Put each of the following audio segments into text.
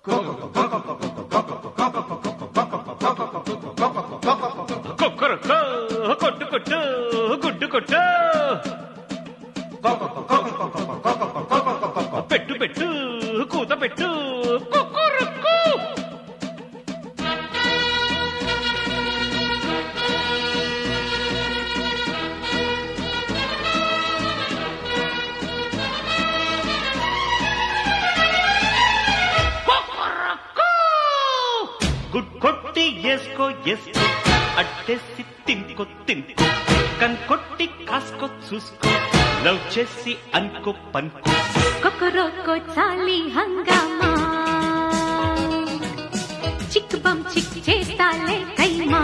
కొక్కరొక్క కొట్టు కొట్టు గుడ్డు కొట్టు పెట్టు పెట్టు కూత పెట్టు కొక్కరొక్కు గుడ్ కొట్టి ఎస్కో ఎస్కో అట్టేసి తింకో తింకో కన్కొట్టి కాసుకో చూసుకో లవ్ చేసి అనుకో పనుకో కొకరొక్కో చాలి హంగామా చిక్ బం చిక్ చేస్తాలే కైమా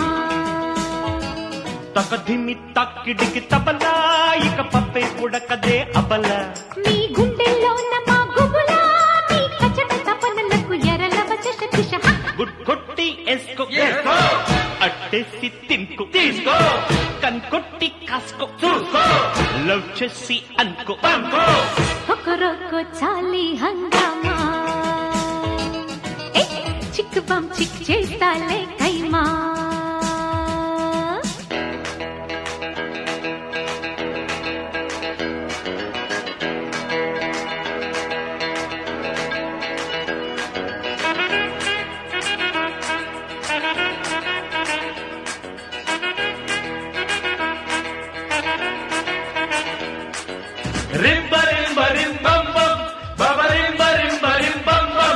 తకధిమి తక్కిడికి తబలా ఇక పప్పే ఉడకదే అబల నీ గుండెల్లో మా గుబులా నీ కచట తపనలకు ఎరల వచష దిశ గుడ్ కొట్టి ఎస్కో ఎస్కో అట్టేసి తింకో తీసుకో కన్కొట్టి కాసుకో చూసుకో లవ్ చేసి అనుకో పనుకో కొకరొక్కో చాలి హంగామా చిక్ బం చిక్ చేస్తాలే కైమా రింబ రింబ రిం బం బం బబ రింబ రింబ రిం బం బం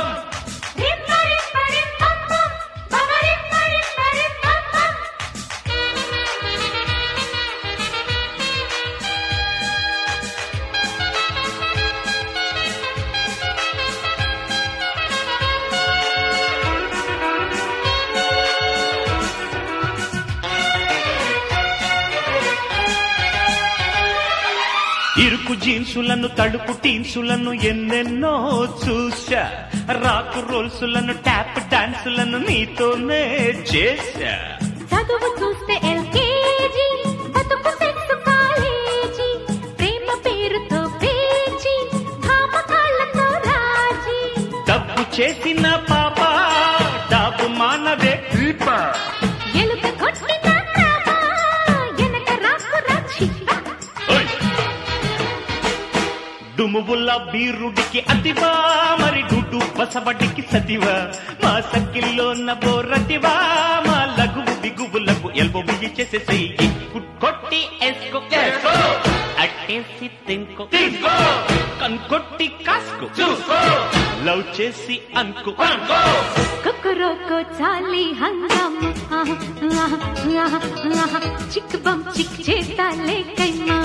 ఇరుకు జీన్సులను తడుపు టీన్సులను ఎన్నెన్నో చూశా రాకు రోల్సులను ట్యాప్ డాన్సులను నీతోనే చేశా చదువు చూస్తే ఎల్కేజీ బతుకు సెక్స్ కాలేజీ ప్రేమ పేరుతో పేజీ భామకాళ్ళతో రాజీ డబ్బు చేసిన పాప డబ్బు మానవే దీప ఎలుక కొట్టిన రామా ఎనక రాకు రాచి డుమువుల బీరుడికి అతివా మరి డుడు బసవడికి సతివా మా సక్కిల్లో బోరతివా మా లఘువు బిగువులకు ఎల్బో బియ్యి చేసే చెయ్యి కొట్టి ఎస్కో ఎస్కో అట్టేసి తింకో తీసుకో కన్కొట్టి కాసుకో చూసుకో లవ్ చేసి అనుకో అనుకో కొకరొక్కో చాలి హంగామా చిక్ బం చిక్ చేస్తాలే కైమా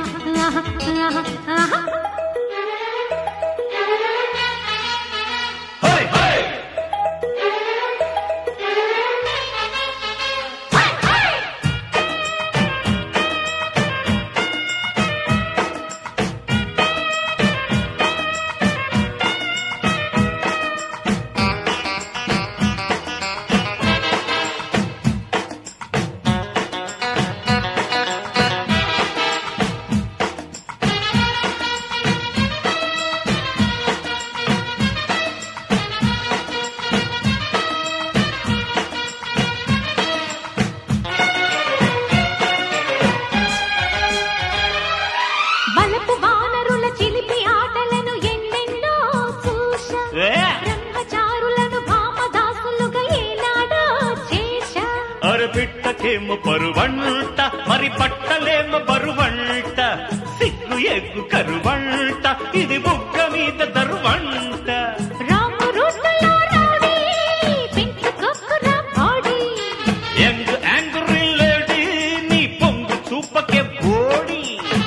బలపు వానరుల చిలిపి ఆటలను ఎన్నెన్నో చూశా బ్రహ్మచారులను భామదాసులుగా ఏనాడో చేశా అరపిట్టకేమో పరువంట మరి పట్టలేమో బరువంట సిగ్గు ఎగ్గు కరువంట ఇది బుగ్గ మీద దరువంట రాము రూటులో రౌడీ పెంచుకోకురా బాడీ యంగ్ యాంగ్రీ లేడీ నీ పొంగు చూపకే బోడి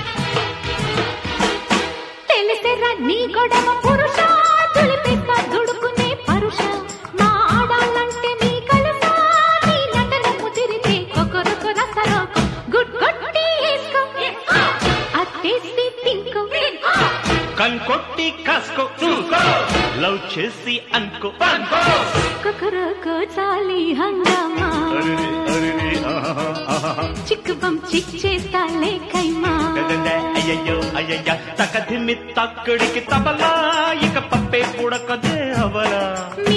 తెలిసెరా నీ గొడవ పురుష తులిపేస్తా దుడుకునే పరుష నా ఆడాలంటే నీ కలుసా నీ నటన ముదిరితే కొకరొక రసరోకు గుడ్ కొట్టి వేసుకో అట్టేసి తింకో కన్కొట్టి కాసుకో చూసుకో లవ్ చేసి అనుకో అనుకో కొకరొకో చాలి హంగామా చిక్ బం చిక్ చేస్తాలే కైమా అయ్యయ్యో అయ్యయ్య తకధిమి తక్కడికి తబలా ఇక పప్పే పుడకదే అవలా